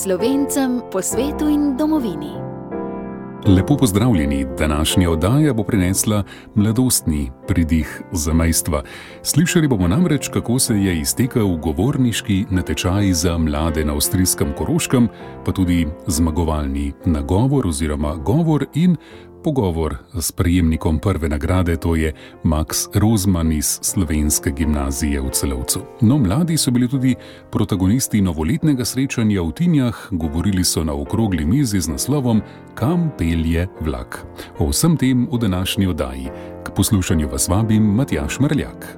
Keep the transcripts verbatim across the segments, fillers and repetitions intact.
Slovencem po svetu in domovini. Lepo pozdravljeni, današnja oddaja bo prinesla mladostni pridih zamejstva. Slišali bomo namreč, kako se je iztekel govorniški natečaj za mlade na avstrijskem Koroškem, pa tudi zmagovalni nagovor oziroma govor in pogovor s prejemnikom prve nagrade, to je Max Rozman iz Slovenske gimnazije v Celovcu. No, mladi so bili tudi protagonisti novoletnega srečanja v Tinjah, govorili so na okrogli mizi z naslovom Kam pelje vlak. O vsem tem v današnji oddaji. K poslušanju vas vabim Matjaž Mrljak.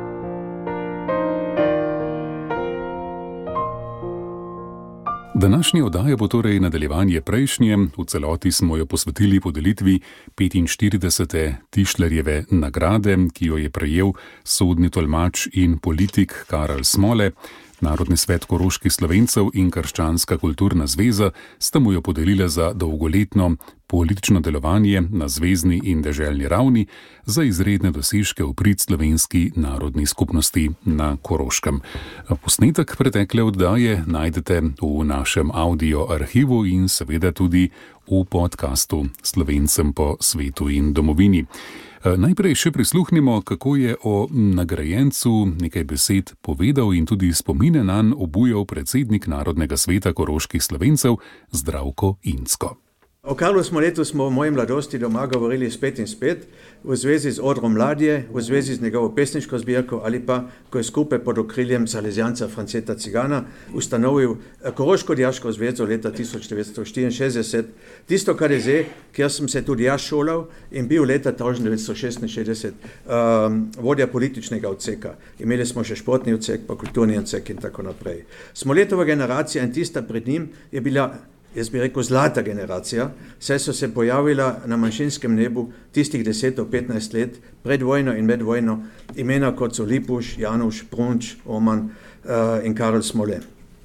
Današnja oddaja bo torej nadaljevanje prejšnje, v celoti smo jo posvetili podelitvi petinštiridesete Tišlerjeve nagrade, ki jo je prejel sodni tolmač in politik Karel Smole. Narodni svet koroških Slovencev in Krščanska kulturna zveza sta mu jo podelila za dolgoletno politično delovanje na zvezni in deželni ravni, za izredne dosežke v prid slovenski narodni skupnosti na Koroškem. Posnetek pretekle oddaje najdete v našem audio arhivu in seveda tudi v podkastu Slovencem po svetu in domovini. Najprej še prisluhnimo, kako je o nagrajencu nekaj besed povedal in tudi spomine nanj obujal predsednik Narodnega sveta koroških Slovencev Zdravko Incko. O Karlu Smoletu smo v moji mladosti doma govorili spet in spet, v zvezi z odrom Mladje, v zvezi z njegovo pesniško zbirko ali pa, ko je skupaj pod okriljem Salezjanca Franceta Cigana ustanovil Koroško dijaško zvezo leta tisoč devetsto štiriinšestdeset, tisto K D Z, kjer sem se tudi jaz šolal in bil leta tisoč devetsto šestinšestdeset um, vodja političnega odseka. Imeli smo še športni odsek, pa kulturni odsek in tako naprej. Smoletova generacija in tista pred njim je bila, jaz bi rekel, zlata generacija, saj so se pojavila na manjšinskem nebu tistih deset do petnajst let pred vojno in med vojno imena kot so Lipuš, Januš, Prunč, Oman uh, in Karel Smole.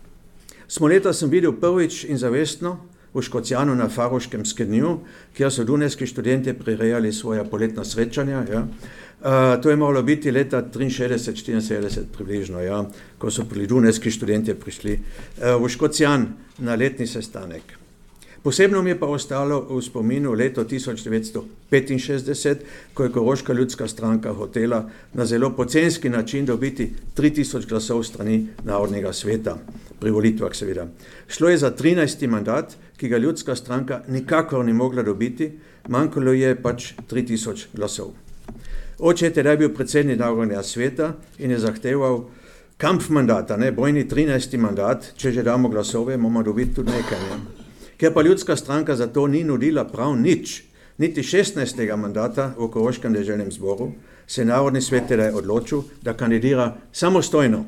Smoleta sem videl prvič in zavestno v Škocjanu na Faroškem skednju, kjer so dunajski študenti prirejali svoja poletna srečanja. Ja. Uh, to je moralo biti leta triinšestdeset štiriinsedemdeset približno, ja, ko so pri dunajski študenti prišli uh, v Škocjan na letni sestanek. Posebno mi je pa ostalo v spominu leto tisoč devetsto petinšestdeset, ko je Koroška ljudska stranka hotela na zelo pocenski način dobiti tri tisoč glasov strani Narodnega sveta, pri volitvah seveda. Šlo je za trinajsti mandat, ki ga ljudska stranka nikakor ni mogla dobiti, manjkalo je pač tri tisoč glasov. Oče je tedaj bil predsednik Narodnega sveta in je zahteval kampf mandata, ne, bojni trinajsti mandat, če že damo glasove, moramo dobiti tudi nekaj. Ne. Ker pa ljudska stranka za to ni nudila prav nič, niti šestnajstega mandata v Koroškem deželnem zboru, se je Narodni svet tedaj odločil, da kandidira samostojno.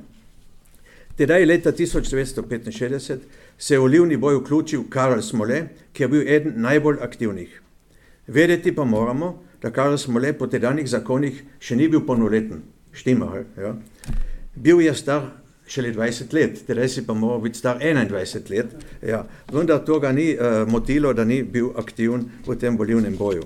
Tedaj leta tisoč devetsto petinšestdeset se je v volilni boj vključil Karel Smole, ki je bil eden najbolj aktivnih. Vedeti pa moramo, da Karel Smole po tedanjih zakonih še ni bil polnoleten. Štima, ja. Bil je star šele dvajset let, tedaj si pa moral biti star enaindvajset let, ja. Vendar to ga ni uh, motilo, da ni bil aktiven v tem volilnem boju.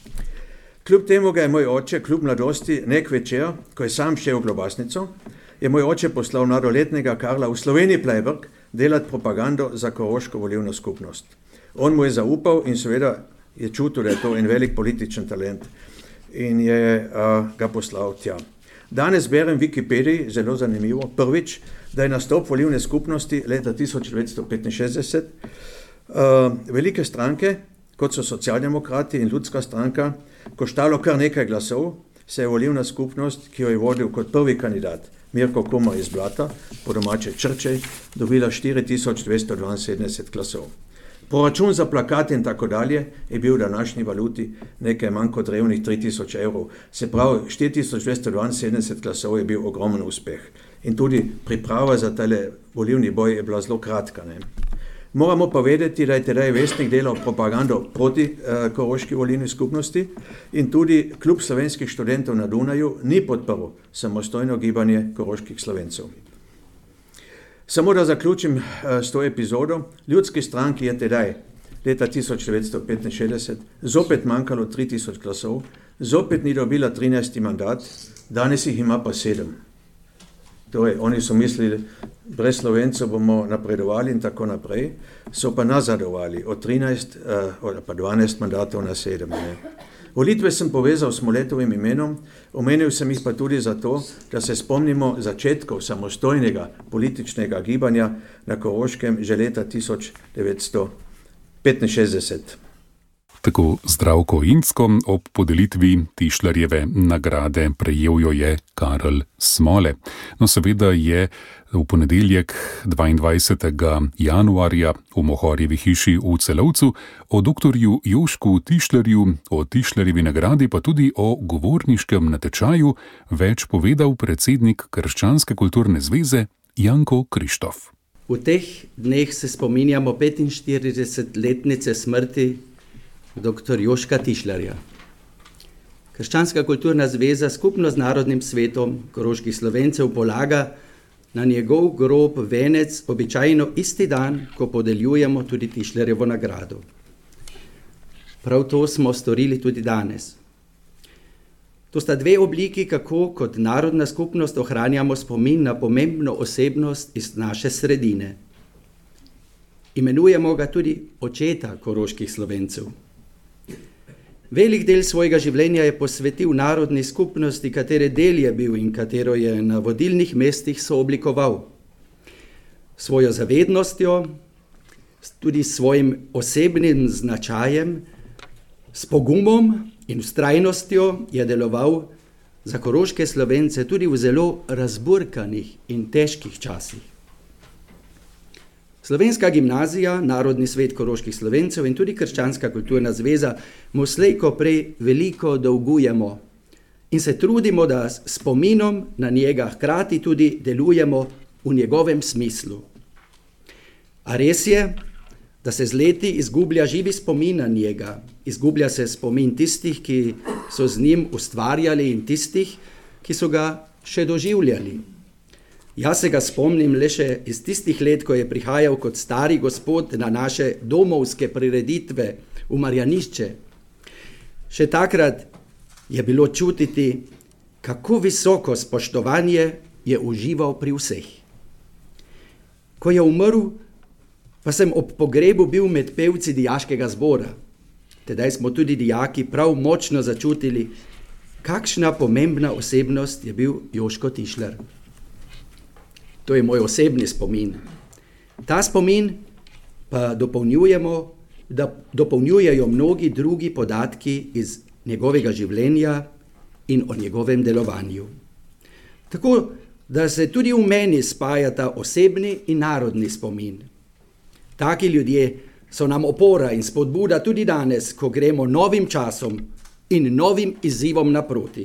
Kljub temu ga je moj oče, kljub mladosti, nek večer, ko je sam šel v Globasnico, je moj oče poslal mladoletnega Karla v Sloveniji Plejberg delati propagando za koroško volilno skupnost. On mu je zaupal in seveda je čutil, da je to en velik političen talent in je uh, ga poslal tja. Danes berem v Wikipediji, zelo zanimivo, prvič, da je nastop volilne skupnosti leta tisoč devetsto petinšestdeset uh, velike stranke, kot so socialdemokrati in ljudska stranka, koštalo kar nekaj glasov, se je volilna skupnost, ki jo je vodil kot prvi kandidat Mirko Kumar iz Blata, po domače Črčej, dobila štiri tisoč dvesto dvainsedemdeset glasov. Poračun za plakate in tako dalje je bil v današnji valuti nekaj manj kot revnih tri tisoč evrov. Se pravi, štiri tisoč dvesto dvainsedemdeset glasov je bil ogromen uspeh. In tudi priprava za tale volilni boj je bila zelo kratka. Ne? Moramo pa vedeti, da je tedaj Vestnik delal propagando proti eh, koroški volilni skupnosti in tudi Klub slovenskih študentov na Dunaju ni podprl samostojno gibanje koroških Slovencev. Samo da zaključim uh, s to epizodo, ljudski stranki je tedaj, leta tisoč devetsto petinšestdeset, zopet manjkalo tri tisoč glasov, zopet ni dobila trinajsti mandat, danes jih ima pa sedem. Torej, oni so mislili, brez Slovencev bomo napredovali in tako naprej, so pa nazadovali od trinajst uh, pa dvanajst mandatov na sedem. Ne. Volitve sem povezal s Smoletovim imenom, omenil sem jih pa tudi zato, da se spomnimo začetkov samostojnega političnega gibanja na Koroškem že leta tisoč devetsto petinšestdeset. Tako Zdravko Incko, ob podelitvi Tišlerjeve nagrade prejel jo je Karel Smole. No, seveda je v ponedeljek dvaindvajsetega januarja v Mohorjevi hiši v Celovcu o doktorju Jošku Tišlerju, o Tišlerjevi nagradi pa tudi o govorniškem natečaju več povedal predsednik Krščanske kulturne zveze Janko Krištof. V teh dneh se spominjamo petinštiridesetletnice smrti doktor Joška Tišlerja. Krščanska kulturna zveza skupno z Narodnim svetom koroških Slovencev polaga na njegov grob venec običajno isti dan, ko podeljujemo tudi Tišlerjevo nagrado. Prav to smo storili tudi danes. To sta dve obliki, kako kot narodna skupnost ohranjamo spomin na pomembno osebnost iz naše sredine. Imenujemo ga tudi očeta koroških Slovencev. Velik del svojega življenja je posvetil narodni skupnosti, katere del je bil in katero je na vodilnih mestih sooblikoval. Svojo zavednostjo, tudi svojim osebnim značajem, s pogumom in vztrajnostjo je deloval za koroške Slovence tudi v zelo razburkanih in težkih časih. Slovenska gimnazija, Narodni svet koroških Slovencev in tudi Krščanska kulturna zveza mu slej ko prej veliko dolgujemo in se trudimo, da s spominom na njega hkrati tudi delujemo v njegovem smislu. A res je, da se z leti izgublja živi spomin na njega, izgublja se spomin tistih, ki so z njim ustvarjali in tistih, ki so ga še doživljali. Jaz se ga spomnim le še iz tistih let, ko je prihajal kot stari gospod na naše domovske prireditve v Marjanišče. Še takrat je bilo čutiti, kako visoko spoštovanje je užival pri vseh. Ko je umrl, pa sem ob pogrebu bil med pevci dijaškega zbora. Tedaj smo tudi dijaki prav močno začutili, kakšna pomembna osebnost je bil Joško Tišler. To je moj osebni spomin. Ta spomin pa dopolnjujemo, da dopolnjujejo mnogi drugi podatki iz njegovega življenja in o njegovem delovanju. Tako, da se tudi v meni spajata osebni in narodni spomin. Taki ljudje so nam opora in spodbuda tudi danes, ko gremo novim časom in novim izzivom naproti.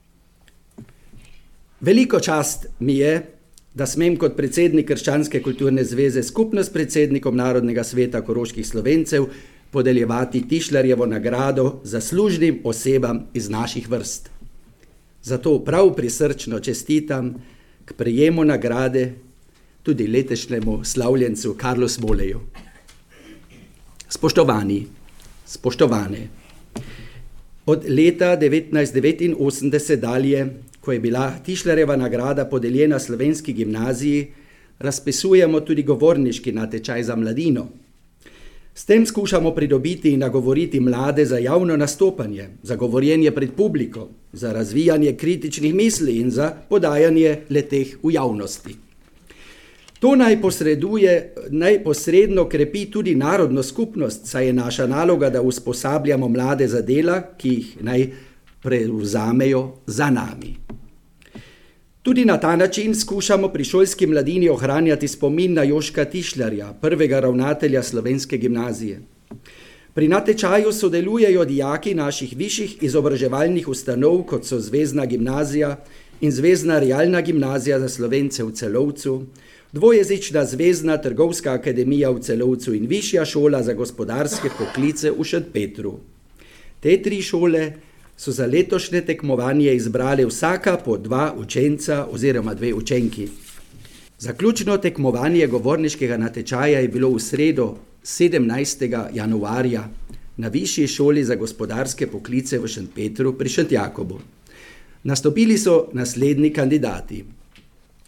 Veliko čast mi je, da smem kot predsednik Krščanske kulturne zveze skupno s predsednikom Narodnega sveta koroških Slovencev podeljevati Tišlerjevo nagrado zaslužnim osebam iz naših vrst. Zato prav prisrčno čestitam k prejemu nagrade tudi letošnjemu slavljencu Karlu Smoleju. Spoštovani, spoštovane, od leta devetnajststo devetinosemdeset dalje, ko je bila Tišlerjeva nagrada podeljena Slovenski gimnaziji, razpisujemo tudi govorniški natečaj za mladino. S tem skušamo pridobiti in nagovoriti mlade za javno nastopanje, za govorjenje pred publiko, za razvijanje kritičnih misli in za podajanje le-teh v javnosti. To naj posreduje, naj posredno krepi tudi narodno skupnost, saj je naša naloga, da usposabljamo mlade za dela, ki jih naj prevzamejo za nami. Tudi na ta način skušamo pri šolski mladini ohranjati spomin na Joška Tišlerja, prvega ravnatelja Slovenske gimnazije. Pri natečaju sodelujejo dijaki naših višjih izobraževalnih ustanov, kot so Zvezna gimnazija in Zvezna realna gimnazija za Slovence v Celovcu, dvojezična Zvezna trgovska akademija v Celovcu in Višja šola za gospodarske poklice v Šentpetru. Te tri šole so za letošnje tekmovanje izbrali vsaka po dva učenca oziroma dve učenki. Zaključno tekmovanje govorniškega natečaja je bilo v sredo sedemnajstega januarja na Višji šoli za gospodarske poklice v Šentpetru pri Šentjakobu. Nastopili so naslednji kandidati: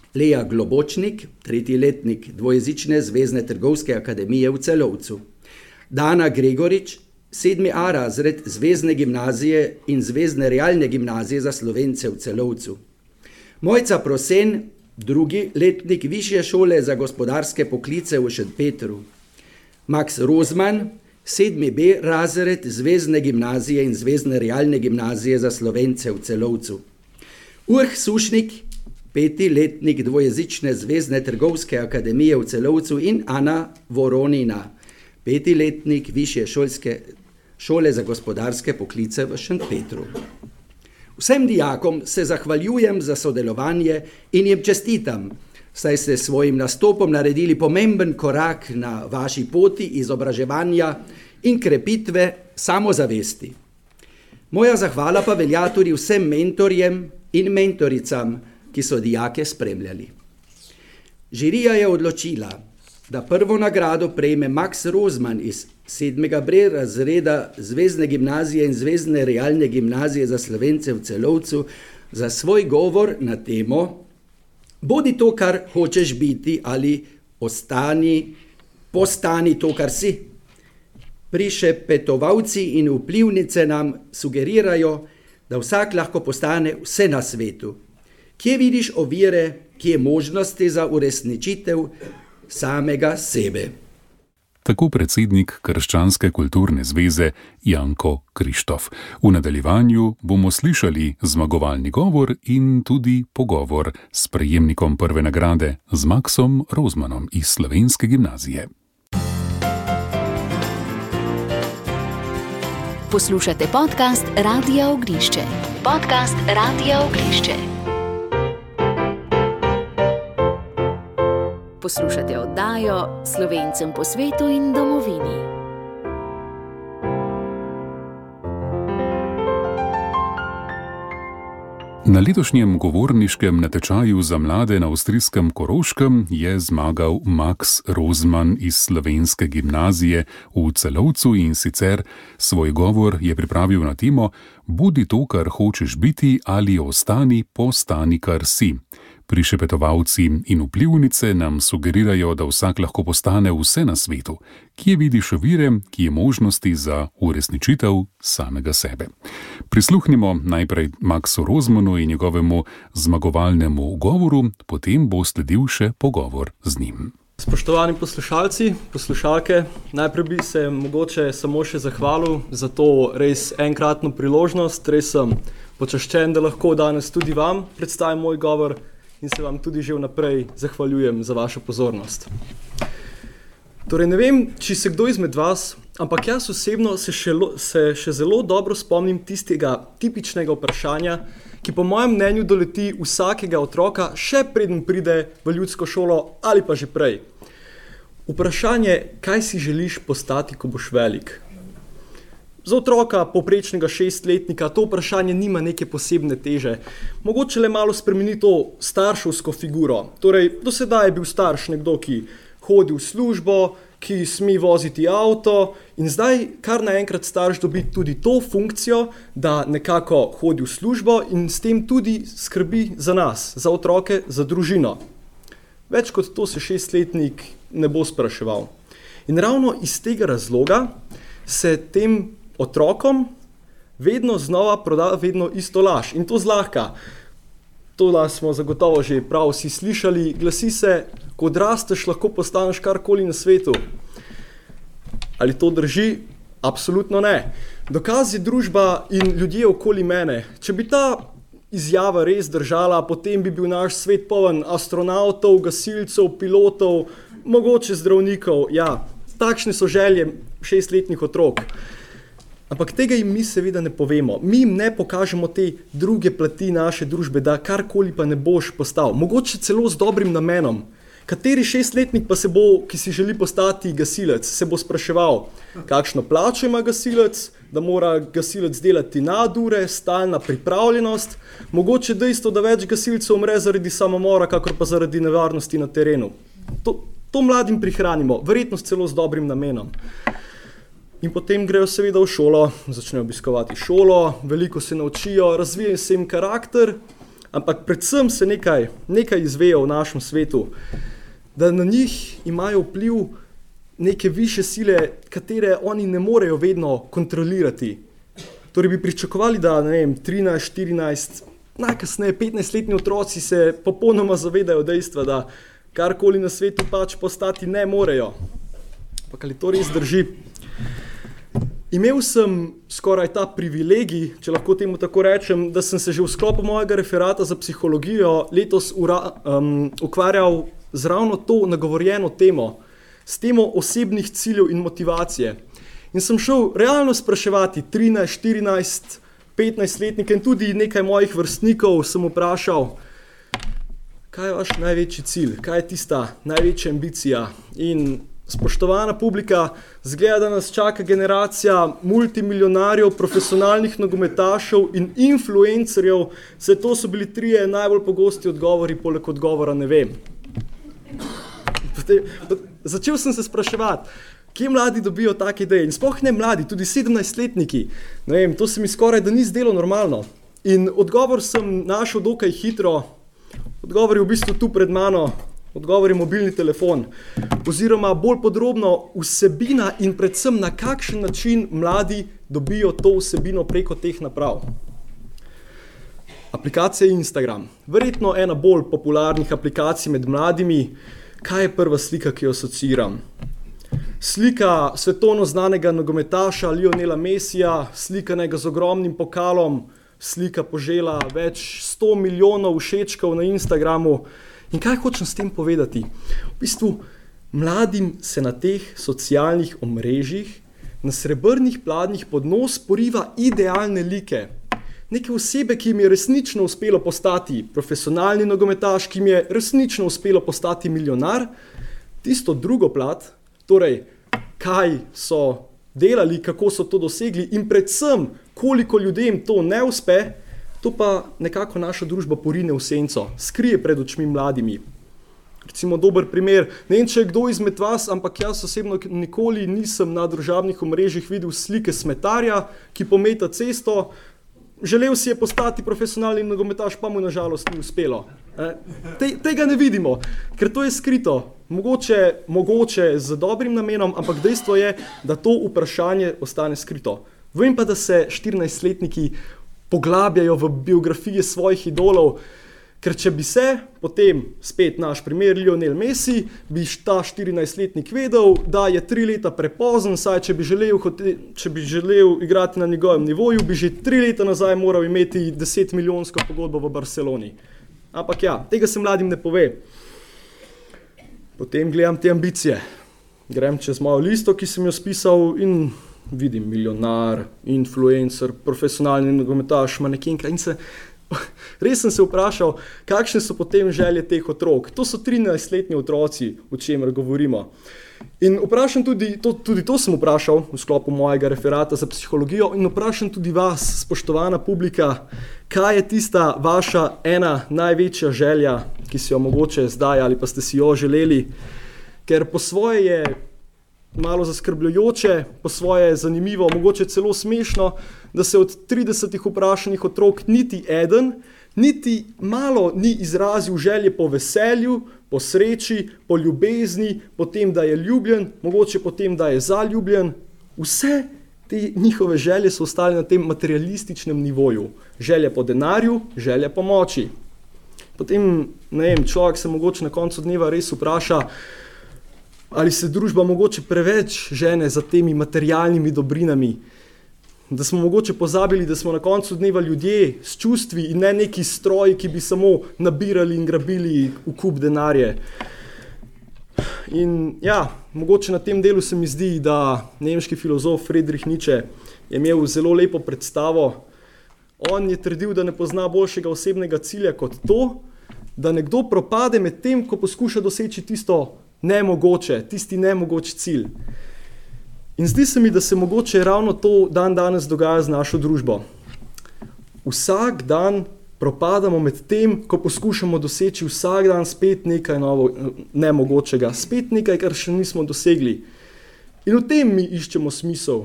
Lea Globočnik, tretji letnik dvojezične Zvezne trgovske akademije v Celovcu, Dana Gregorič, sedmi A razred Zvezne gimnazije in Zvezne realne gimnazije za Slovence v Celovcu, Mojca Prosen, drugi letnik Višje šole za gospodarske poklice v Šentpetru, Max Rozman, sedmi B razred Zvezne gimnazije in Zvezne realne gimnazije za Slovence v Celovcu, Urh Sušnik, peti letnik dvojezične Zvezne trgovske akademije v Celovcu in Ana Voronina, peti letnik Višje šolske šole za gospodarske poklice v Šentpetru. Vsem dijakom se zahvaljujem za sodelovanje in jim čestitam, saj ste s svojim nastopom naredili pomemben korak na vaši poti izobraževanja in krepitve samozavesti. Moja zahvala pa velja tudi vsem mentorjem in mentoricam, ki so dijake spremljali. Žirija je odločila, da prvo nagrado prejme Max Rozman iz sedmega B razreda Zvezne gimnazije in Zvezne realne gimnazije za Slovence v Celovcu za svoj govor na temo Bodi to, kar hočeš biti, ali ostani, postani to, kar si. Prišepetovalci in vplivnice nam sugerirajo, da vsak lahko postane vse na svetu. Kje vidiš ovire, kje možnosti za uresničitev samega sebe? Tako predsednik Krščanske kulturne zveze Janko Krištof. V nadaljevanju bomo slišali zmagovalni govor in tudi pogovor s prejemnikom prve nagrade, z Maxom Rozmanom iz Slovenske gimnazije. Poslušate podcast Radia Ognišče. Podcast Radia Ognišče. Poslušate oddajo Slovencem po svetu in domovini. Na letošnjem govorniškem natečaju za mlade na avstrijskem Koroškem je zmagal Max Rozman iz Slovenske gimnazije v Celovcu in sicer svoj govor je pripravil na temo Bodi to, kar hočeš biti, ali ostani, postani, kar si. Prišepetovalci in vplivnice nam sugerirajo, da vsak lahko postane vse na svetu. Kje vidiš ovire, kje možnosti za uresničitev samega sebe? Prisluhnimo najprej Maxu Rozmanu in njegovemu zmagovalnemu govoru, potem bo sledil še pogovor z njim. Spoštovani poslušalci, poslušalke, najprej bi se mogoče samo še zahvalil za to res enkratno priložnost. Res sem počaščen, da lahko danes tudi vam predstavim moj govor in se vam tudi že vnaprej zahvaljujem za vašo pozornost. Torej, ne vem, či se kdo izmed vas, ampak jaz osebno se še, se še zelo dobro spomnim tistega tipičnega vprašanja, ki po mojem mnenju doleti vsakega otroka, še preden pride v ljudsko šolo ali pa že prej. Vprašanje, kaj si želiš postati, ko boš velik? Za otroka, povprečnega šestletnika, to vprašanje nima neke posebne teže. Mogoče le malo spremeni to starševsko figuro. Torej, do sedaj je bil starš nekdo, ki hodi v službo, ki sme voziti avto in zdaj kar naenkrat starš dobi tudi to funkcijo, da nekako hodi v službo in s tem tudi skrbi za nas, za otroke, za družino. Več kot to se šestletnik ne bo spraševal. In ravno iz tega razloga se tem otrokom vedno znova proda vedno isto laž. In to zlahka. To smo zagotovo že prav vsi slišali. Glasi se, ko odrasteš, lahko postaneš karkoli na svetu. Ali to drži? Absolutno ne. Dokaz je družba in ljudje okoli mene. Če bi ta izjava res držala, potem bi bil naš svet poln astronautov, gasilcev, pilotov, mogoče zdravnikov. Ja, takšne so želje šestletnih otrok. Ampak tega jim mi seveda ne povemo. Mi jim ne pokažemo te druge plati naše družbe, da karkoli pa ne boš postal. Mogoče celo z dobrim namenom. Kateri šestletnik pa se bo, ki si želi postati gasilec, se bo spraševal, kakšno plačo ima gasilec, da mora gasilec delati nadure, stalna pripravljenost, mogoče dejstvo, da več gasilcev umre zaradi samomora, kakor pa zaradi nevarnosti na terenu. To, to mladim prihranimo, verjetno celo z dobrim namenom. In potem grejo seveda v šolo, začnejo obiskovati šolo, veliko se naučijo, razvije se jim karakter, ampak predvsem se nekaj, nekaj izvejo v našem svetu, da na njih imajo vpliv neke više sile, katere oni ne morejo vedno kontrolirati. Torej bi pričakovali, da ne vem, trinajst, štirinajst, najkasneje petnajstletni otroci se popolnoma zavedajo dejstva, da karkoli na svetu pač postati ne morejo. Pa ali to res drži? Imel sem skoraj ta privilegij, če lahko temu tako rečem, da sem se že v sklopu mojega referata za psihologijo letos ura, um, ukvarjal z ravno to nagovorjeno temo, s temo osebnih ciljev in motivacije. In sem šel realno spraševati trinajst, štirinajst, petnajstletnike in tudi nekaj mojih vrstnikov sem vprašal, kaj je vaš največji cilj, kaj je tista največja ambicija. In spoštovana publika, zgleda, da nas čaka generacija multimiljonarjev, profesionalnih nogometašev in influencerjev, se to so bili trije najbolj pogosti odgovori, poleg odgovora ne vem. Začel sem se spraševati, kje mladi dobijo take ideje in sploh ne mladi, tudi sedemnajstletniki. Ne vem, to se mi skoraj da ni zdelo normalno. In odgovor sem našel dokaj hitro, odgovor je v bistvu tu pred mano, odgovor je mobilni telefon, oziroma bolj podrobno vsebina in predvsem na kakšen način mladi dobijo to vsebino preko teh naprav. Aplikacija Instagram. Verjetno ena bolj popularnih aplikacij med mladimi. Kaj je prva slika, ki jo asociiram? Slika svetovno znanega nogometaša Lionela Messija, slikanega z ogromnim pokalom, slika požela več sto milijonov všečkov na Instagramu. In kaj hočem s tem povedati? V bistvu, mladim se na teh socialnih omrežjih, na srebrnih pladnjih pod nos poriva idealne like. Neke osebe, ki jim je resnično uspelo postati profesionalni nogometaš, ki jim je resnično uspelo postati milijonar, tisto drugo plat, torej kaj so delali, kako so to dosegli in predvsem, koliko ljudem to ne uspe, to pa nekako naša družba porine v senco, skrije pred očmi mladimi. Recimo dober primer, ne vem, če je kdo izmed vas, ampak jaz osebno nikoli nisem na družabnih omrežjih videl slike smetarja, ki pometa cesto. Želel si je postati profesionalni nogometaš, pa mu nažalost ni uspelo. Te, tega ne vidimo, ker to je skrito. Mogoče, mogoče z dobrim namenom, ampak dejstvo je, da to vprašanje ostane skrito. Vem pa, da se štirinajstletniki poglabljajo v biografije svojih idolov, ker če bi se, potem spet naš primer Lionel Messi, bi ta štirinajstletnik vedel, da je tri leta prepozen, saj če bi želel, če bi želel igrati na njegovem nivoju, bi že tri leta nazaj moral imeti deset milijonsko pogodbo v Barceloni. Ampak ja, tega se mladim ne pove. Potem gledam te ambicije. Grem čez mojo listo, ki sem jo spisal in vidim milijonar, influencer, profesionalni nogometaš, manekenka in se... Res sem se vprašal, kakšne so potem želje teh otrok. To so trinajstletni otroci, o čemer govorimo. In vprašam tudi, to, tudi to sem vprašal v sklopu mojega referata za psihologijo in vprašam tudi vas, spoštovana publika, kaj je tista vaša ena največja želja, ki si jo mogoče zdaj ali pa ste si jo želeli, ker po svoje je malo zaskrbljujoče, po svoje zanimivo, mogoče celo smešno, da se od tridesetih vprašanih otrok niti eden, niti malo ni izrazil želje po veselju, po sreči, po ljubezni, po tem, da je ljubljen, mogoče po tem, da je zaljubljen. Vse te njihove želje so ostale na tem materialističnem nivoju. Želje po denarju, želje po moči. Potem, ne vem, človek se mogoče na koncu dneva res vpraša, ali se družba mogoče preveč žene za temi materialnimi dobrinami, da smo mogoče pozabili, da smo na koncu dneva ljudje s čustvi in ne neki stroji, ki bi samo nabirali in grabili v kup denarje. In ja, mogoče na tem delu se mi zdi, da nemški filozof Friedrich Nietzsche je imel zelo lepo predstavo. On je trdil, da ne pozna boljšega osebnega cilja kot to, da nekdo propade med tem, ko poskuša doseči tisto nemogoče, tisti nemogoč cilj. In zdi se mi, da se mogoče ravno to dan danes dogaja z našo družbo. Vsak dan propadamo med tem, ko poskušamo doseči vsak dan spet nekaj novo, nemogočega, spet nekaj, kar še nismo dosegli. In v tem mi iščemo smisel.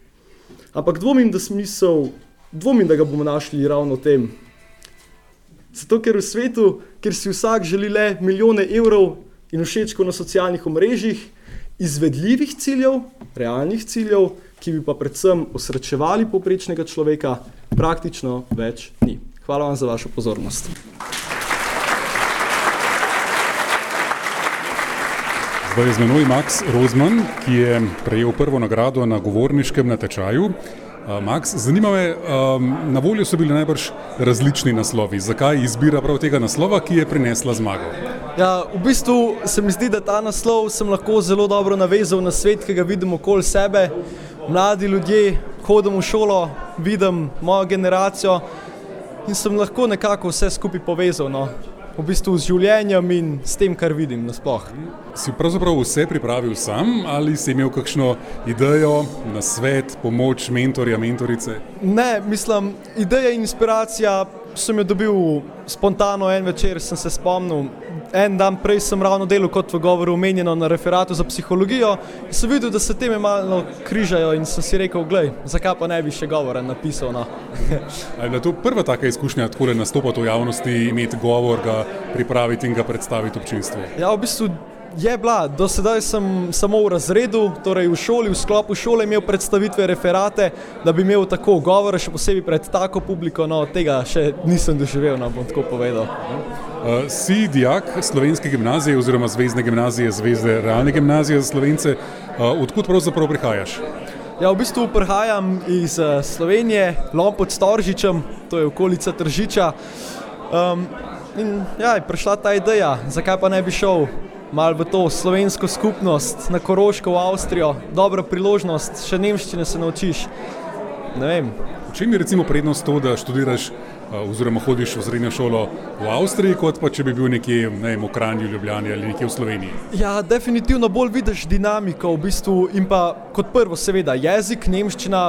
Ampak dvomim, da smisel, dvomim, da ga bomo našli ravno v tem. Zato, ker v svetu, kjer si vsak želi le milijone evrov in všečkov na socialnih omrežjih, izvedljivih ciljev, realnih ciljev, ki bi pa predvsem osrečevali povprečnega človeka, praktično več ni. Hvala vam za vašo pozornost. Zdaj je z menoj Max Rozman, ki je prejel prvo nagrado na govorniškem natečaju. Max, zanima me, na voljo so bili najbrž različni naslovi. Zakaj izbira prav tega naslova, ki je prinesla zmago? Ja, v bistvu se mi zdi, da ta naslov sem lahko zelo dobro navezal na svet, ki ga vidim okoli sebe. Mladi ljudje, hodim v šolo, vidim mojo generacijo in sem lahko nekako vse skupaj povezal, no. V bistvu z življenjem in s tem, kar vidim nasploh. Si pravzaprav vse pripravil sam ali si imel kakšno idejo, nasvet, pomoč, mentorja, mentorice? Ne, mislim, ideja in inspiracija sem jo dobil spontano, en večer sem se spomnil. En dan prej sem ravno delal, kot v govoru omenjeno, na referatu za psihologijo in sem videl, da se teme malo križajo in sem si rekel, glej, zakaj pa ne bi še govora napisal, no. Ali je bila to prva taka izkušnja, takole nastopati v javnosti, imeti govor, ga pripraviti in ga predstaviti občinstvu? Ja, v bistvu je bila. Do sedaj sem samo v razredu, torej v šoli, v sklopu šole imel predstavitve, referate, da bi imel tako govore, še posebej pred tako publiko, no tega še nisem doživel, no bom tako povedal. Uh, si dijak Slovenske gimnazije oziroma Zvezdne gimnazije, Zvezde realne gimnazije za Slovence. Uh, odkud pravzaprav prihajaš? Ja, v bistvu prihajam iz uh, Slovenije, Lom pod Storžičem, to je okolica Tržiča. Um, in ja, je prišla ta ideja, zakaj pa ne bi šel malo v to slovensko skupnost, na Koroško, v Avstrijo, dobra priložnost, še nemščine se naučiš, ne vem. V čem je recimo prednost to, da študiraš oziroma hodiš v srednjo šolo v Avstriji, kot pa če bi bil nekje, ne vem, v Kranju, Ljubljani ali nekje v Sloveniji? Ja, definitivno bolj vidiš dinamiko v bistvu in pa kot prvo seveda jezik, nemščina,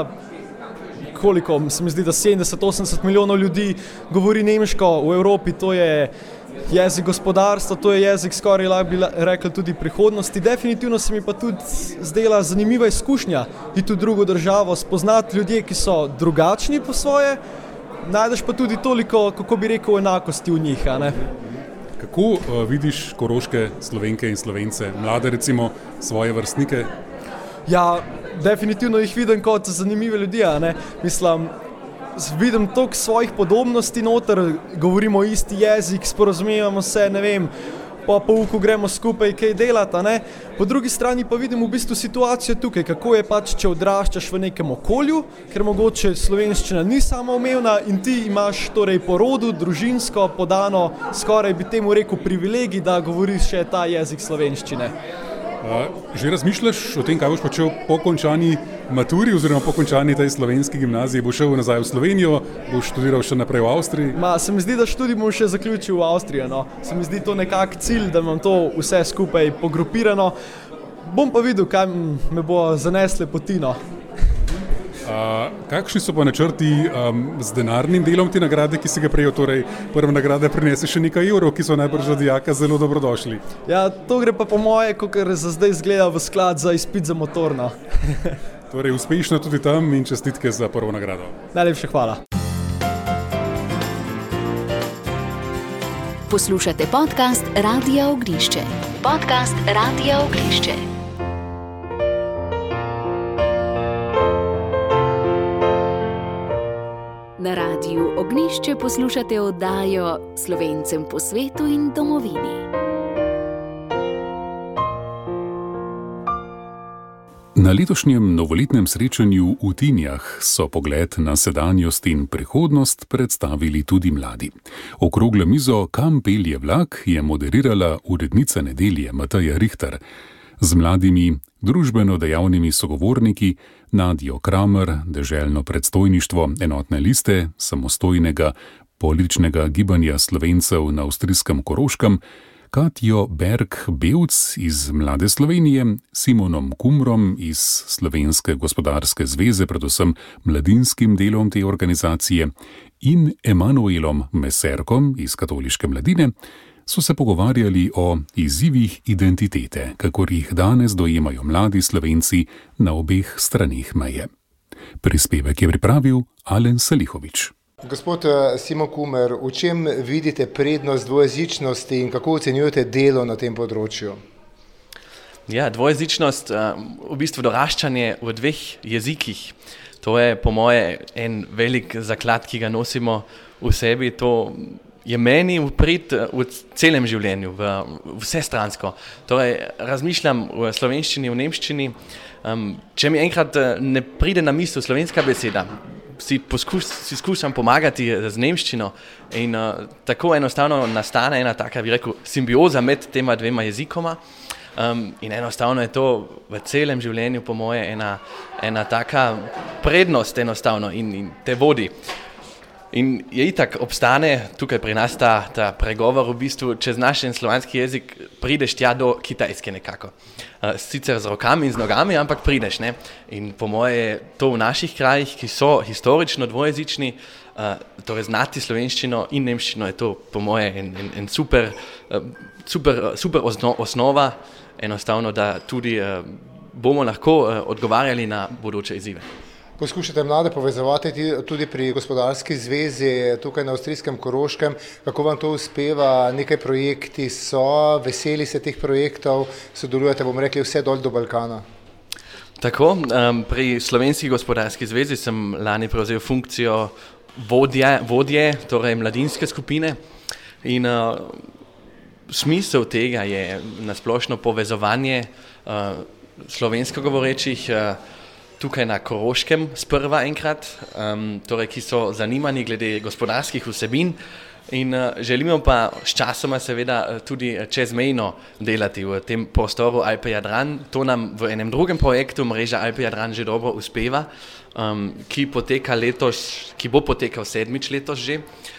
koliko, se mi zdi, da sedemdeset do osemdeset milijonov ljudi govori nemško v Evropi, to je jezik gospodarstva, to je jezik skoraj lahko bi rekli tudi prihodnosti. Definitivno se mi pa tudi zdela zanimiva izkušnja iti v drugo državo, spoznati ljudje, ki so drugačni po svoje, najdeš pa tudi toliko, kako bi rekel, enakosti v njih, a ne? Kako uh, vidiš koroške Slovenke in Slovence, mlade recimo, svoje vrstnike? Ja, definitivno jih vidim kot zanimive ljudi, a ne? Mislim, vidim toliko svojih podobnosti noter, govorimo isti jezik, sporazumevamo se, ne vem, po pouku gremo skupaj kaj delati, a ne? Po drugi strani pa vidim v bistvu situacijo tukaj, kako je pač, če odraščaš v nekem okolju, ker mogoče slovenščina ni samoumevna in ti imaš torej po rodu, družinsko, podano, skoraj bi temu rekel privilegij, da govoriš še ta jezik slovenščine. Uh, že razmišljaš o tem, kaj boš počel po končani maturi oziroma po končani tej slovenski gimnaziji? Boš šel nazaj v Slovenijo, boš študiral še naprej v Avstriji? Ma, se mi zdi, da študij bom še zaključil v Avstriji, no. Se mi zdi to nekak cilj, da imam to vse skupaj pogrupirano. Bom pa videl, kaj me bo zanesle poti, no. Uh, kakšni so pa načrti um, z denarnim delom te nagrade, ki si ga prejel? Torej, prva nagrada prinese še nekaj evrov, ki so najbrž za dijaka zelo dobrodošli. Ja, to gre pa po moje, kakor za zdaj izgleda v sklad za izpit za motorno. Torej, uspešno tudi tam in čestitke za prvo nagrado. Najlepša hvala. Poslušate podcast Radia Ognišče. Podcast Radia Ognišče. Na Radiu Ognišče poslušate oddajo Slovencem po svetu in domovini. Na letošnjem novoletnem srečanju v Tinjah so pogled na sedanjost in prihodnost predstavili tudi mladi. Okroglo mizo Kam pelje vlak je moderirala urednica Nedelje Mateja Richter. Z mladimi, družbeno dejavnimi sogovorniki Nadjo Kramer, deželno predstojništvo Enotne liste, samostojnega političnega gibanja Slovencev na avstrijskem Koroškem, Katjo Berg-Bevc iz Mlade Slovenije, Simonom Kumrom iz Slovenske gospodarske zveze, predvsem mladinskim delom te organizacije, in Emanuelom Meserkom iz Katoliške mladine, so se pogovarjali o izzivih identitete, kakor jih danes dojemajo mladi Slovenci na obeh stranih meje. Prispevek je pripravil Alen Salihovič. Gospod Simon Kumer, v čem vidite prednost dvojezičnosti in kako ocenjujete delo na tem področju? Ja, dvojezičnost, v bistvu doraščanje v dveh jezikih, to je po moje en velik zaklad, ki ga nosimo v sebi, to je meni vprit v celem življenju, v vsestransko. Torej, razmišljam v slovenščini, v nemščini, če mi enkrat ne pride na misel slovenska beseda, si, poskus, si skušam pomagati z nemščino in uh, tako enostavno nastane ena taka, bi rekel, simbioza med tema dvema jezikoma. Um, in enostavno je to v celem življenju po moje ena, ena taka prednost enostavno in, in te vodi. In je itak obstane tukaj pri nas ta, ta pregovor v bistvu, če znaš en slovanski jezik, prideš tja do kitajske nekako. Uh, sicer z rokami in z nogami, ampak prideš, ne? In po moje je to v naših krajih, ki so historično dvojezični, uh, torej znati slovenščino in nemščino je to po moje en, en, en super, uh, super, super osno, osnova, enostavno, da tudi uh, bomo lahko uh, odgovarjali na bodoče izzive. Poskušate mlade povezovati tudi pri gospodarski zvezi tukaj na avstrijskem Koroškem. Kako vam to uspeva? Nekaj projekti so, veseli se teh projektov, sodelujete, bomo rekli, vse dol do Balkana. Tako, um, pri Slovenski gospodarski zvezi sem lani prevzel funkcijo vodje, vodje torej mladinske skupine in uh, smisel tega je nasplošno povezovanje uh, slovensko govorečih uh, tukaj na Koroškem sprva enkrat, um, torej, ki so zanimani glede gospodarskih vsebin in uh, želimo pa s časoma seveda tudi čezmejno delati v tem prostoru Alpe-Jadran. To nam v enem drugem projektu mreža Alpe-Jadran že dobro uspeva, um, ki poteka letos, ki bo potekal sedmič letos že.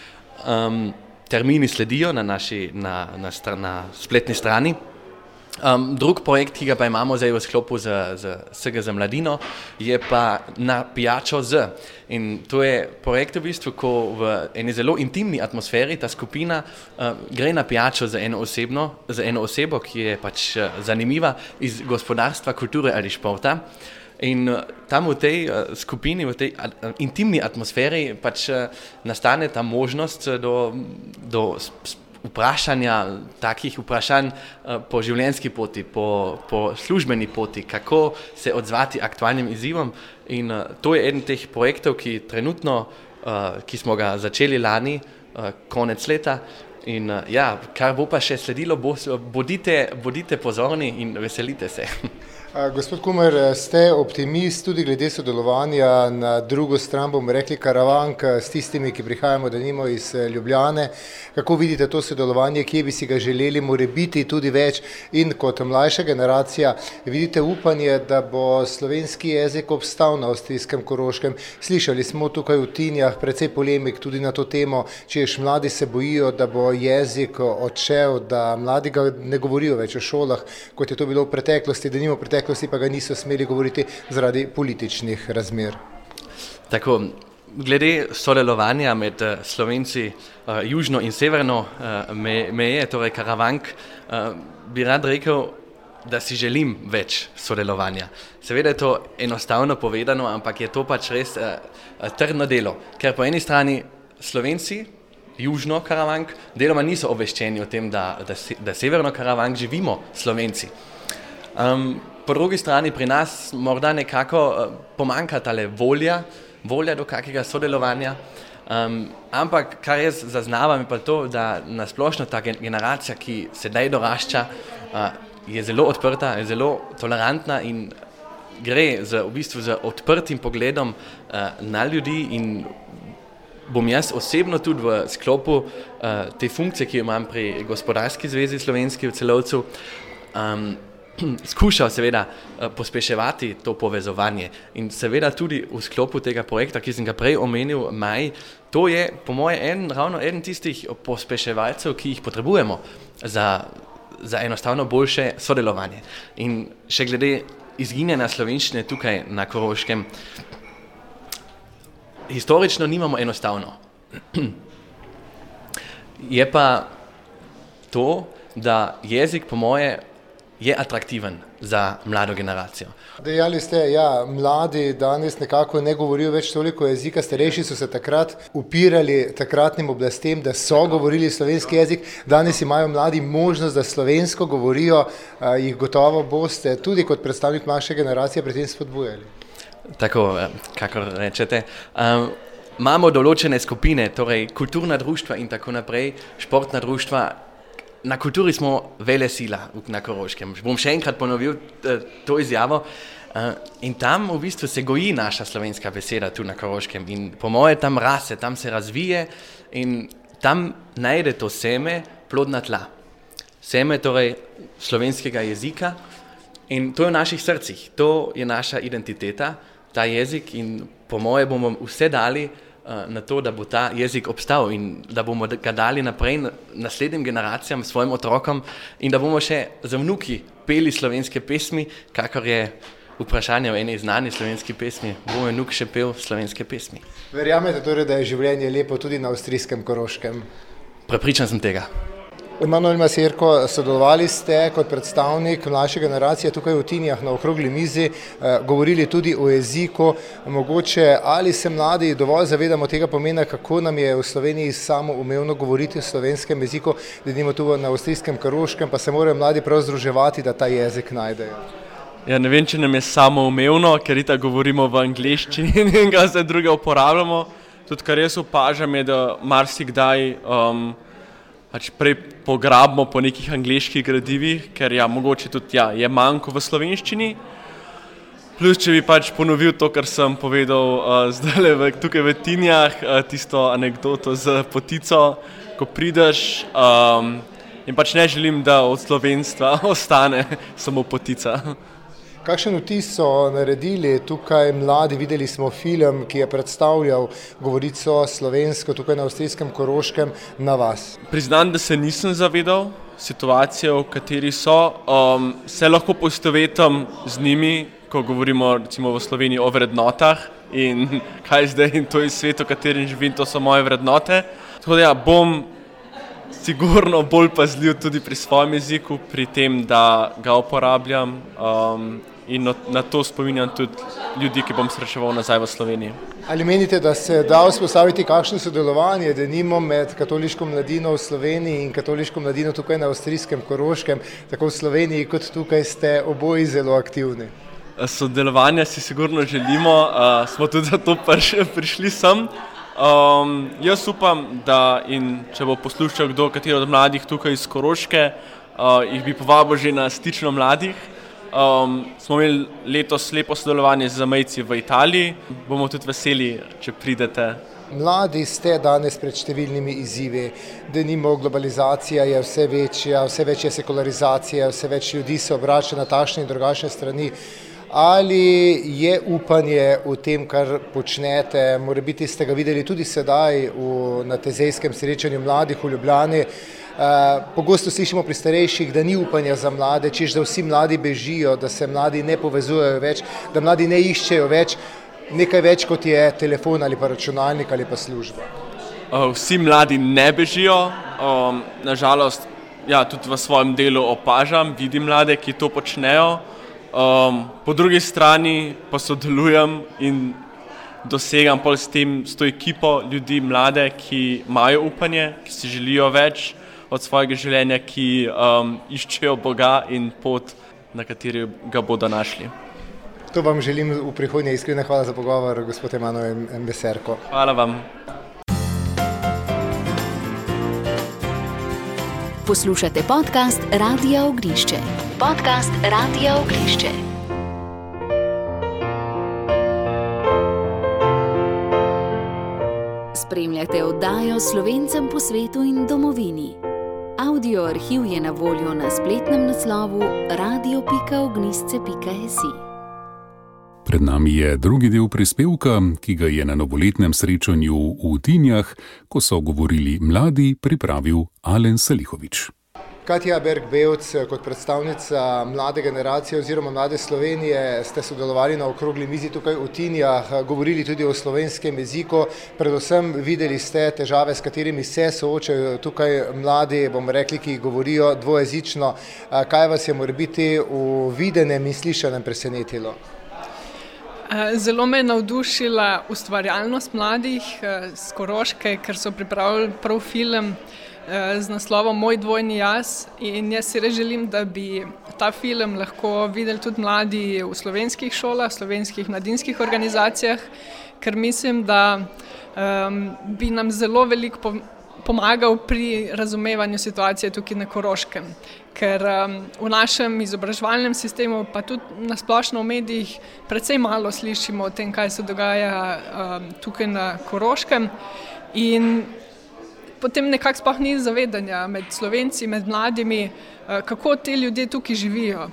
Um, termini sledijo na naši, na, na, stran, na spletni strani. Um, drug projekt, ki ga pa imamo zdaj v sklopu z, z S G Z Mladino, je pa Na pijačo z. In to je projekt v bistvu, ko v eni zelo intimni atmosferi ta skupina uh, gre na pijačo za eno, osebno, za eno osebo, ki je pač uh, zanimiva iz gospodarstva, kulture ali športa. In uh, tam v tej uh, skupini, v tej uh, intimni atmosferi pač uh, nastane ta možnost uh, do, do sp- vprašanja, takih vprašanj po življenjski poti, po, po službeni poti, kako se odzvati aktualnim izzivom. In to je eden teh projektov, ki trenutno, ki smo ga začeli lani, konec leta. In ja, kar bo pa še sledilo, bo, bodite, bodite pozorni in veselite se. Gospod Kumer, ste optimist tudi glede sodelovanja na drugo stran, bomo rekli Karavank, s tistimi, ki prihajamo denimo iz Ljubljane. Kako vidite to sodelovanje, kje bi si ga želeli, more biti tudi več in kot mlajša generacija vidite upanje, da bo slovenski jezik obstal na avstrijskem Koroškem? Slišali smo tukaj v Tinjah precej polemik tudi na to temo, češ mladi se bojijo, da bo jezik odšel, da mladi ga ne govorijo več o šolah, kot je to bilo v preteklosti, denimo v preteklosti pa ga niso smeli govoriti zaradi političnih razmer. Tako, glede sodelovanja med uh, Slovenci uh, južno in severno uh, meje, me torej Karavank, uh, bi rad rekel, da si želim več sodelovanja. Seveda je to enostavno povedano, ampak je to pač res uh, trdno delo, ker po eni strani Slovenci južno Karavank deloma niso obveščeni o tem, da, da, da severno Karavank živimo Slovenci. Um, Po drugi strani pri nas morda nekako uh, pomanjka tale volja, volja do kakega sodelovanja, um, ampak kar jaz zaznavam je pa to, da nasplošno ta generacija, ki sedaj dorašča, uh, je zelo odprta, je zelo tolerantna in gre z, v bistvu z odprtim pogledom uh, na ljudi in bom jaz osebno tudi v sklopu uh, te funkcije, ki jo imam pri Gospodarski zvezi slovenski v Celovcu, um, skušal seveda pospeševati to povezovanje in seveda tudi v sklopu tega projekta, ki sem ga prej omenil, Maj, to je po moje en, ravno eden tistih pospeševalcev, ki jih potrebujemo za, za enostavno boljše sodelovanje. In še glede izginjanja slovenščine tukaj na Koroškem, historično nimamo enostavno. Je pa to, da jezik po moje je atraktiven za mlado generacijo. Dejali ste, ja, mladi danes nekako ne govorijo več toliko jezika, starejši so se takrat upirali takratnim oblastem, da so govorili slovenski jezik, danes imajo mladi možnost, da slovensko govorijo, jih gotovo boste tudi kot predstavnik mlajše generacije pri tem spodbujali. Tako, kakor rečete. Um, imamo določene skupine, torej kulturna društva in tako naprej, športna društva. Na kulturi smo vele sila na Koroškem. Bom še enkrat ponovil to izjavo. In tam v bistvu se goji naša slovenska beseda tu na Koroškem. In po moje tam rase, tam se razvije in tam najde to seme plodna tla. Seme torej slovenskega jezika in to je v naših srcih. To je naša identiteta, ta jezik in po moje bomo vse dali na to, da bo ta jezik obstal in da bomo ga dali naprej naslednjim generacijam, svojim otrokom in da bomo še za vnuki peli slovenske pesmi, kakor je vprašanje o eni znani slovenski pesmi, bo vnuk še pel slovenske pesmi. Verjamete torej, da je življenje lepo tudi na avstrijskem Koroškem? Prepričan sem tega. Emanuel Maserko, sodelovali ste kot predstavnik mlajše generacije tukaj v Tinjah na okrogli mizi, govorili tudi o jeziku. Mogoče ali se mladi dovolj zavedamo tega pomena, kako nam je v Sloveniji samoumevno govoriti v slovenskem jeziku, da idemo tu na avstrijskem Koroškem, pa se morajo mladi prav združevati, da ta jezik najdejo. Ja, ne vem, če nam je samoumevno, ker itak govorimo v angleščini in ga zdaj druge uporabljamo. Tudi kar jaz opažam je, da marsikdaj um, pač prej pograbimo po nekih angleških gradivih, ker ja, mogoče tudi ja, je manjko v slovenščini. Plus, če bi pač ponovil to, kar sem povedal uh, zdaj v, tukaj v Tinjah, uh, tisto anekdoto z potico, ko prideš um, in pač ne želim, da od slovenstva ostane samo potica. Kakšen vtis so naredili tukaj mladi? Videli smo film, ki je predstavljal govorico slovensko tukaj na avstrijskem Koroškem na vas. Priznam, da se nisem zavedal situacije, v kateri so. Um, se lahko poistovetim z njimi, ko govorimo recimo v Sloveniji o vrednotah in kaj zdaj in to je svet, v katerem živim, to so moje vrednote. Tako da ja, bom sigurno bolj pazljiv tudi pri svojem jeziku, pri tem, da ga uporabljam. Um, In na to spominjam tudi ljudi, ki bom srečeval nazaj v Sloveniji. Ali menite, da se da vzpostaviti kakšno sodelovanje, denimo med katoliško mladino v Sloveniji in katoliško mladino tukaj na avstrijskem Koroškem, tako v Sloveniji kot tukaj ste oboji zelo aktivni? Sodelovanja si sigurno želimo, uh, smo tudi zato priš, prišli sem. Um, jaz upam, da in če bo poslušal kdo, katero od mladih tukaj iz Koroške, uh, jih bi povabil že na stično mladih. Um, smo imeli letos lepo sodelovanje z zamejci v Italiji, bomo tudi veseli, če pridete. Mladi ste danes pred številnimi izzivi, denimo globalizacija je vse večja, vse več je sekularizacija, vse več ljudi se obrača na takšne in drugačne strani. Ali je upanje v tem, kar počnete, morebiti ste ga videli tudi sedaj v, na tezejskem srečanju mladih v Ljubljani, Uh, pogosto slišimo pri starejših, da ni upanja za mlade, češ da vsi mladi bežijo, da se mladi ne povezujejo več, da mladi ne iščejo več, nekaj več kot je telefon ali pa računalnik ali pa služba. Uh, vsi mladi ne bežijo, um, nažalost, ja, tudi v svojem delu opažam, vidim mlade, ki to počnejo. Um, po drugi strani pa sodelujem in dosegam pol s tem, s to ekipo ljudi mlade, ki imajo upanje, ki si želijo več od svojega življenja, ki um, iščejo Boga in pot, na kateri ga bodo našli. To vam želim v prihodnje. Iskrena hvala za pogovor, gospod Emanuel Maserko. Hvala vam. Poslušate podcast Radia Ognišče. Podcast Radia Ognišče. Spremljate oddajo Slovencem po svetu in domovini. Audio arhiv je na voljo na spletnem naslovu radio pika ognisce pika si. Pred nami je drugi del prispevka, ki ga je na novoletnem srečanju v Tinjah, ko so govorili mladi, pripravil Alen Salihovič. Katja Berg-Bevc, kot predstavnica mlade generacije oziroma mlade Slovenije, ste sodelovali na okrogli mizi tukaj v Tinjah, govorili tudi o slovenskem jeziku, predvsem videli ste težave, s katerimi se soočajo tukaj mladi, bomo rekli, ki govorijo dvojezično. Kaj vas je morebiti v videnem in slišanem presenetilo? Zelo me je navdušila ustvarjalnost mladih z Koroške, ker so pripravili prav film z naslovom Moj dvojni jaz, in jaz si res želim, da bi ta film lahko videli tudi mladi v slovenskih šolah, slovenskih mladinskih organizacijah, ker mislim, da um, bi nam zelo veliko pomagal pri razumevanju situacije tukaj na Koroškem. Ker um, v našem izobraževalnem sistemu, pa tudi na splošno v medijih, precej malo slišimo o tem, kaj se dogaja um, tukaj na Koroškem, in potem nekako sploh ni zavedanja med Slovenci, med mladimi, kako ti ljudje tukaj živijo.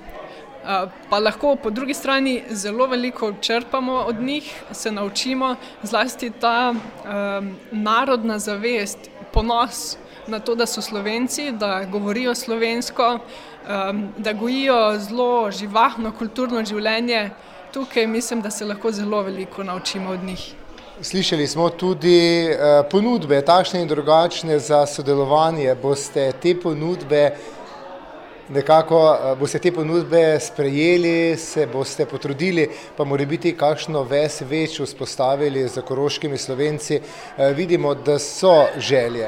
Pa lahko po drugi strani zelo veliko črpamo od njih, se naučimo, zlasti ta um, narodna zavest, ponos na to, da so Slovenci, da govorijo slovensko, um, da gojijo zelo živahno kulturno življenje. Tukaj mislim, da se lahko zelo veliko naučimo od njih. Slišali smo tudi ponudbe, takšne in drugačne za sodelovanje. Boste te ponudbe nekako, boste te ponudbe sprejeli, se boste potrudili, pa mora biti kakšno ves več vzpostavili za koroškimi Slovenci. Vidimo, da so želje.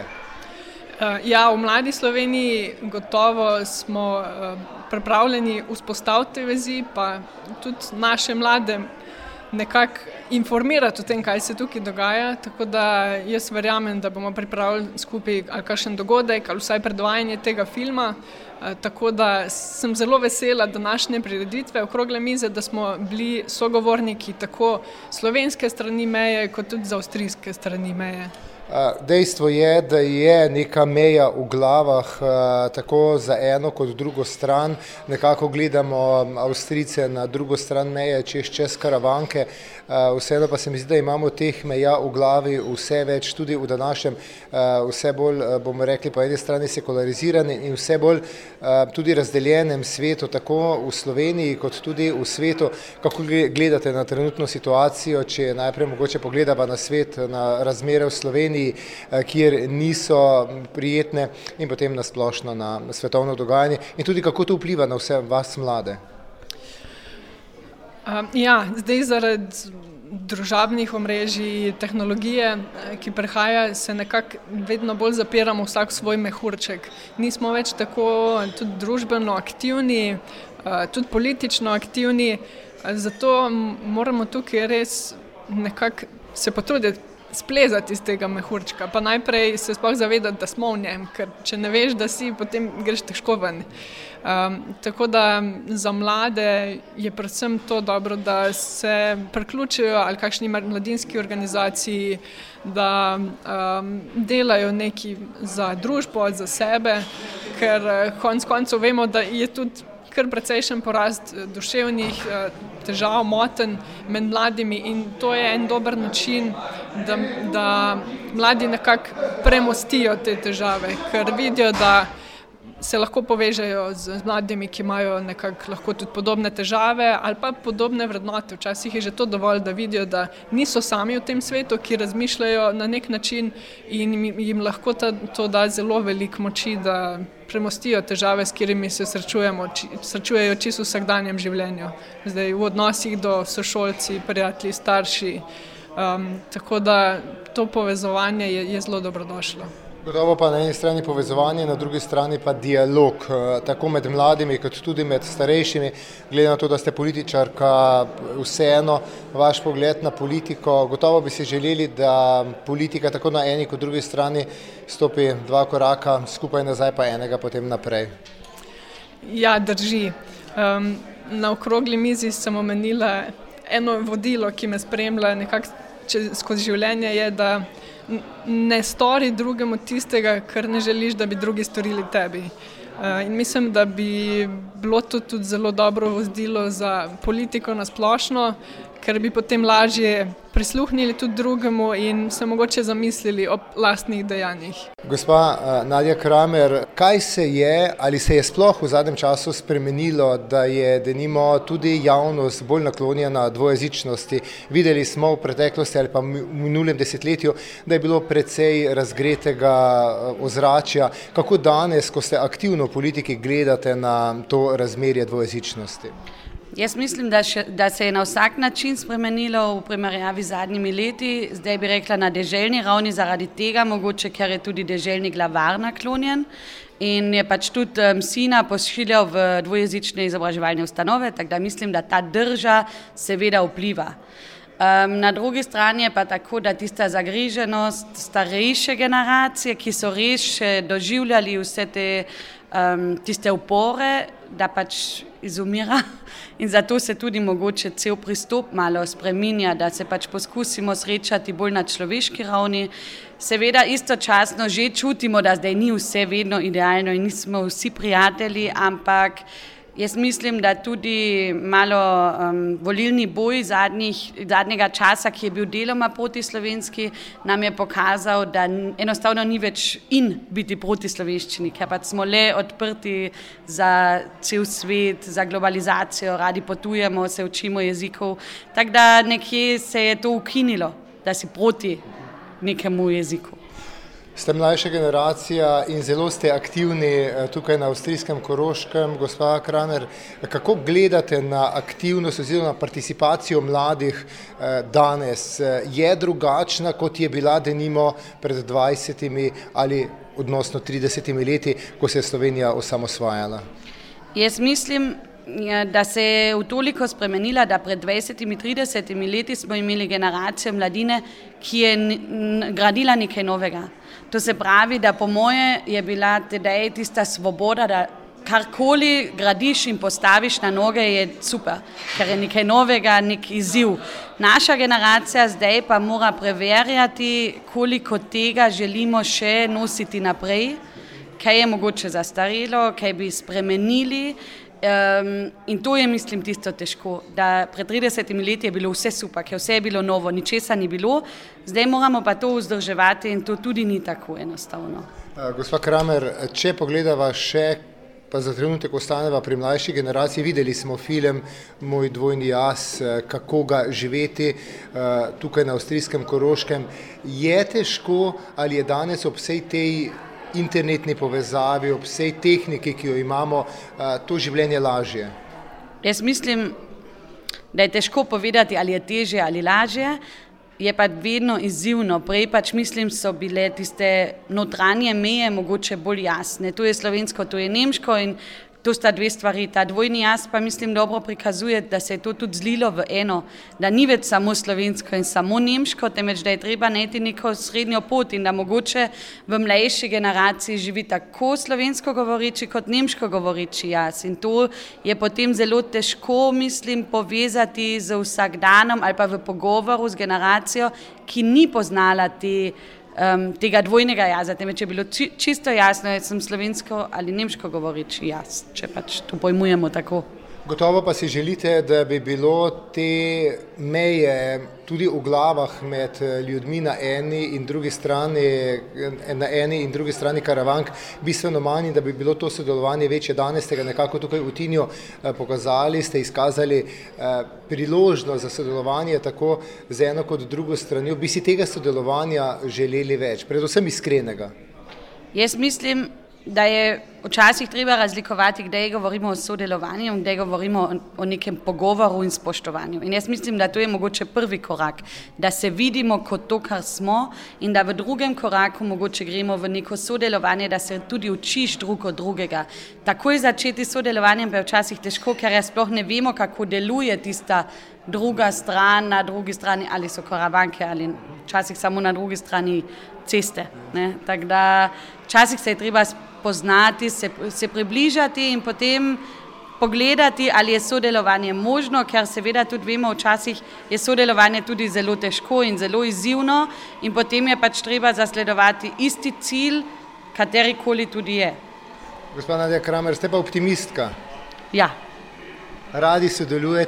Ja, v Mladi Sloveniji gotovo smo pripravljeni vzpostaviti te vezi, pa tudi naše mlade nekako informirati o tem, kaj se tukaj dogaja, tako da jaz verjamem, da bomo pripravili skupaj ali kakšen dogodek ali vsaj predvajanje tega filma, tako da sem zelo vesela današnje prireditve okrogle mize, da smo bili sogovorniki tako slovenske strani meje kot tudi za avstrijske strani meje. Dejstvo je, da je neka meja v glavah tako za eno kot drugo stran. Nekako gledamo Avstrijce na drugo stran meje, čez čez Karavanke. Vseeno pa se mi zdi, da imamo teh meja v glavi vse več, tudi v današnjem vse bolj, bomo rekli, po eni strani sekulariziranem in vse bolj tudi razdeljenem svetu, tako v Sloveniji kot tudi v svetu. Kako gledate na trenutno situacijo, če najprej mogoče pogledava na svet, na razmere v Sloveniji, kjer niso prijetne, in potem na splošno na svetovno dogajanje, in tudi kako to vpliva na vse vas mlade? Ja, zdaj zaradi družabnih omrežij, tehnologije, ki prihaja, se nekako vedno bolj zapiramo vsak svoj mehurček. Nismo več tako tudi družbeno aktivni, tudi politično aktivni, zato moramo tukaj res nekako se potruditi splezati iz tega mehurčka, pa najprej se sploh zavedati, da smo v njem, ker če ne veš, da si, potem greš težko ven. Um, tako da za mlade je predvsem to dobro, da se priključijo ali kakšni mladinski organizaciji, da um, delajo nekaj za družbo, za sebe, ker konec koncev vemo, da je tudi kar precejšen porast duševnih težav, motenj med mladimi, in to je en dober način, da, da mladi nekako premostijo te težave, ker vidijo, da se lahko povežejo z mladimi, ki imajo nekako lahko tudi podobne težave ali pa podobne vrednote. Včasih je že to dovolj, da vidijo, da niso sami v tem svetu, ki razmišljajo na nek način, in jim lahko ta, to da zelo veliko moči, da premostijo težave, s katerimi se srečujemo, či, srečujejo čisto v vsakdanjem življenju. Zdaj v odnosih do sošolci, prijatelji, starši. Um, tako da to povezovanje je, je zelo dobrodošlo. Gotovo pa na eni strani povezovanje, na drugi strani pa dialog, tako med mladimi kot tudi med starejšimi. Glede na to, da ste političarka, vseeno vaš pogled na politiko, gotovo bi si želeli, da politika tako na eni kot drugi strani stopi dva koraka skupaj nazaj, pa enega potem naprej. Ja, drži. Um, na okrogli mizi sem omenila eno vodilo, ki me spremlja nekako skozi življenje, je, da ne stori drugemu tistega, kar ne želiš, da bi drugi storili tebi. In mislim, da bi bilo to tudi zelo dobro vodilo za politiko na splošno, ker bi potem lažje prisluhnili tudi drugemu in se mogoče zamislili o lastnih dejanjih. Gospa Nadja Kramer, kaj se je ali se je sploh v zadnjem času spremenilo, da je denimo tudi javnost bolj naklonjena dvojezičnosti? Videli smo v preteklosti ali pa v minulem desetletju, da je bilo precej razgretega ozračja. Kako danes, ko ste aktivno v politiki, gledate na to razmerje dvojezičnosti? Jaz mislim, da, še, da se je na vsak način spremenilo v primerjavi z zadnjimi leti. Zdaj bi rekla na deželni ravni zaradi tega, mogoče ker je tudi deželni glavar naklonjen in je pač tudi um, sina pošiljal v dvojezične izobraževalne ustanove, tako da mislim, da ta drža seveda vpliva. Um, na drugi strani je pa tako, da tista zagriženost starejše generacije, ki so res doživljali vse te um, tiste upore, da pač izumira in zato se tudi mogoče cel pristop malo spreminja, da se pač poskusimo srečati bolj na človeški ravni. Seveda istočasno že čutimo, da zdaj ni vse vedno idealno in nismo vsi prijatelji, ampak jaz mislim, da tudi malo um, volilni boj zadnjih, zadnjega časa, ki je bil deloma protislovenski, nam je pokazal, da enostavno ni več in biti proti slovenščini, ker pa smo le odprti za cel svet, za globalizacijo, radi potujemo, se učimo jezikov. Tako da nekje se je to ukinilo, da si proti nekemu jeziku. Ste mlajša generacija in zelo ste aktivni tukaj na avstrijskem Koroškem. Gospa Kramer, kako gledate na aktivnost oziroma na participacijo mladih danes? Je drugačna, kot je bila denimo pred dvajsetimi ali odnosno tridesetimi leti, ko se je Slovenija osamosvajala? Jaz mislim, da se je v toliko spremenila, da pred dvajsetimi, tridesetimi leti smo imeli generacijo mladine, ki je gradila nekaj novega. To se pravi, da po moje je bila tedaj tista svoboda, da karkoli gradiš in postaviš na noge, je super, ker je nekaj novega, nek izziv. Naša generacija zdaj pa mora preverjati, koliko tega želimo še nositi naprej, kaj je mogoče zastarelo, kaj bi spremenili. Um, in to je, mislim, tisto težko, da pred tridesetimi leti je bilo vse super, ker vse je bilo novo, ničesa ni bilo, zdaj moramo pa to vzdrževati in to tudi ni tako enostavno. Gospa Kramer, če pogledava še, pa za trenutek ostaneva pri mlajši generaciji, videli smo film Moj dvojni jaz, kako ga živeti tukaj na avstrijskem Koroškem. Je težko ali je danes ob vsej tej internetni povezavi, ob vsej tehniki, ki jo imamo, to življenje lažje? Jaz mislim, da je težko povedati, ali je težje ali lažje, je pa vedno izzivno. Prej pač mislim, so bile tiste notranje meje mogoče bolj jasne. To je slovensko, to je nemško in to sta dve stvari. Ta dvojni jaz pa mislim dobro prikazuje, da se je to tudi zlilo v eno, da ni več samo slovensko in samo nemško, temveč da je treba najti neko srednjo pot in da mogoče v mlajši generaciji živi tako slovensko govoreči kot nemško govoreči jaz. In to je potem zelo težko, mislim, povezati z vsakdanom ali pa v pogovoru z generacijo, ki ni poznala te Um, tega dvojnega jaza, temveč je bilo či, čisto jasno, da sem slovensko ali nemško govoreči jaz, če pač to pojmujemo tako. Gotovo pa si želite, da bi bilo te meje tudi v glavah med ljudmi na eni in drugi strani, na eni in drugi strani Karavank bistveno manj, da bi bilo to sodelovanje večje. Danes ste ga nekako tukaj v Tinju pokazali, ste izkazali priložnost za sodelovanje tako z eno kot drugo stranjo. Bi si tega sodelovanja želeli več, predvsem iskrenega? Jaz mislim, da je včasih treba razlikovati, kdaj govorimo o sodelovanju in kdaj govorimo o nekem pogovoru in spoštovanju. In jaz mislim, da to je mogoče prvi korak, da se vidimo kot to, kar smo in da v drugem koraku mogoče gremo v neko sodelovanje, da se tudi učiš drug od drugega. Takoj začeti sodelovanjem pa je včasih težko, ker ja sploh ne vemo, kako deluje tista druga stran, na drugi strani ali so Karavanke ali včasih samo na drugi strani ceste. Tako da včasih se je treba poznati, se, se približati in potem pogledati, ali je sodelovanje možno, ker seveda tudi vemo, včasih je sodelovanje tudi zelo težko in zelo izzivno in potem je pač treba zasledovati isti cilj, katerikoli tudi je. Gospa Nadja Kramer, ste pa optimistka? Ja. Radi sodelujete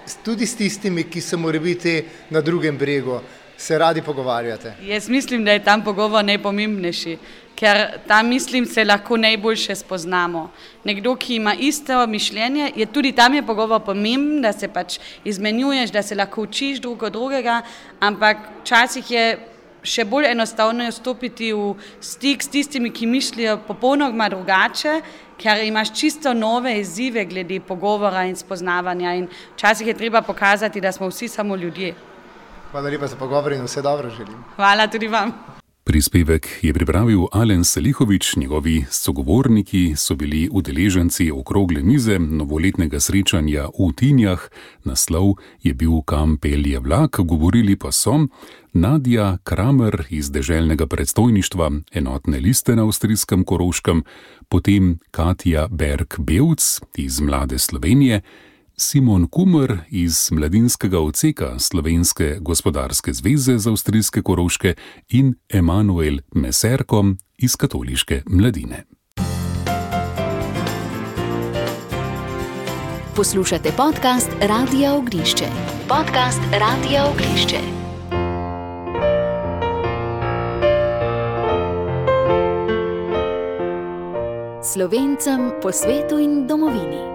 tudi s tistimi, ki so morebiti na drugem bregu, se radi pogovarjate? Jaz mislim, da je tam pogovor najpomembnejši, ker tam, mislim, se lahko najboljše spoznamo. Nekdo, ki ima isto mišljenje, je tudi tam je pogovor pomemben, da se pač izmenjuješ, da se lahko učiš drug od drugega, ampak včasih je še bolj enostavno stopiti v stik s tistimi, ki mislijo popolnoma drugače, ker imaš čisto nove izzive glede pogovora in spoznavanja in včasih je treba pokazati, da smo vsi samo ljudje. Hvala lepa za pogovor in vse dobro želim. Hvala tudi vam. Prispevek je pripravil Alen Selihovič, njegovi sogovorniki so bili udeleženci okrogle mize novoletnega srečanja v Tinjah, naslov je bil Kam pelje vlak, govorili pa so Nadja Kramer iz deželnega predstojništva enotne liste na avstrijskem Koroškem, potem Katja Berg-Bevc iz Mlade Slovenije, Simon Kumr iz mladinskega odseka Slovenske gospodarske zveze z avstrijske Koroške in Emanuel Meserko iz Katoliške mladine. Poslušate podcast Radia Ognjišče. Podcast Radia Ognjišče. Slovencem po svetu in domovini.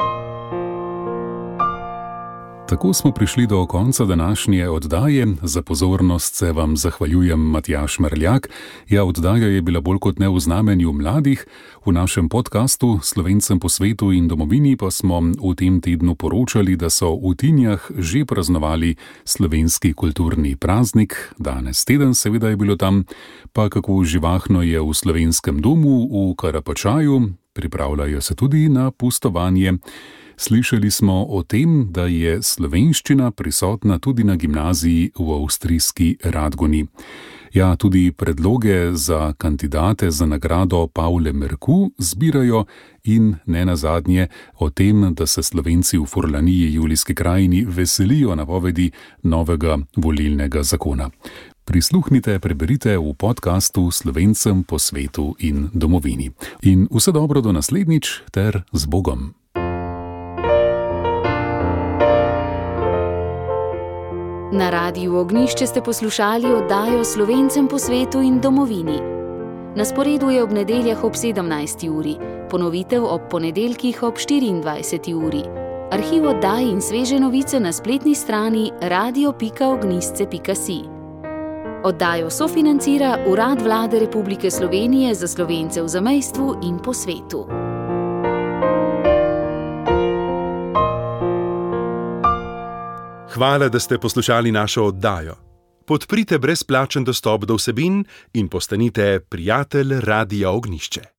Tako smo prišli do konca današnje oddaje. Za pozornost se vam zahvaljujem, Matjaž Merljak. Ja, oddaja je bila bolj kot ne v znamenju mladih. V našem podkastu Slovencem po svetu in domovini pa smo v tem tednu poročali, da so v Tinjah že praznovali slovenski kulturni praznik. Danes teden seveda je bilo tam, pa kako živahno je v slovenskem domu v Karapačaju. Pripravljajo se tudi na pustovanje. Slišali smo o tem, da je slovenščina prisotna tudi na gimnaziji v avstrijski Radgoni. Ja, tudi predloge za kandidate za nagrado Pavle Merku zbirajo in ne nazadnje o tem, da se Slovenci v Furlaniji Julijski krajini veselijo napovedi novega volilnega zakona. Prisluhnite, preberite v podkastu Slovencem po svetu in domovini. In vse dobro do naslednjič ter z Bogom. Na Radiu Ognjišče ste poslušali oddajo Slovencem po svetu in domovini. Na sporedu je ob nedeljah ob sedemnajsti uri, ponovitev ob ponedeljkih ob štiriindvajseti uri. Arhiv oddaj in sveže novice na spletni strani radio pika ognjisce pika si. Oddajo sofinancira Urad Vlade Republike Slovenije za Slovence v zamejstvu in po svetu. Hvala, da ste poslušali našo oddajo. Podprite brezplačen dostop do vsebin in postanite prijatelj Radia Ognjišče.